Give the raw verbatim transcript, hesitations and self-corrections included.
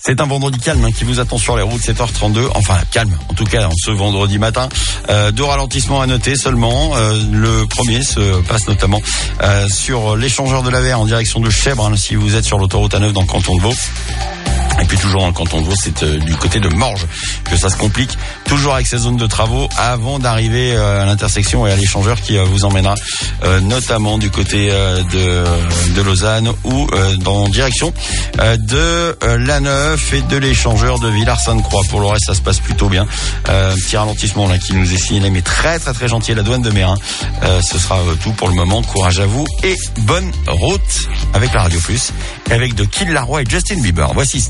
C'est un vendredi calme hein, qui vous attend sur les routes, sept heures trente-deux. Enfin, calme, en tout cas, en ce vendredi matin. Euh, deux ralentissements à noter seulement. Euh, le premier se passe notamment euh, sur l'échangeur de la Verre en direction de Chèvres, hein, si vous êtes sur l'autoroute A neuf dans le canton de Vaud. Et puis toujours dans le canton de Vaud, c'est euh, du côté de Morges que ça se complique. Toujours avec ces zones de travaux avant d'arriver euh, à l'intersection et à l'échangeur qui euh, vous emmènera euh, notamment du côté euh, de, de Lausanne ou euh, dans direction euh, de euh, l'A neuf et de l'échangeur de Villars-Sainte-Croix. Pour le reste, ça se passe plutôt bien. Euh, un petit ralentissement là qui nous est signalé, mais très très très gentil à la douane de Mérin. Euh, ce sera euh, tout pour le moment. Courage à vous et bonne route avec la Radio Plus et avec de Kid Laroi et Justin Bieber. Voici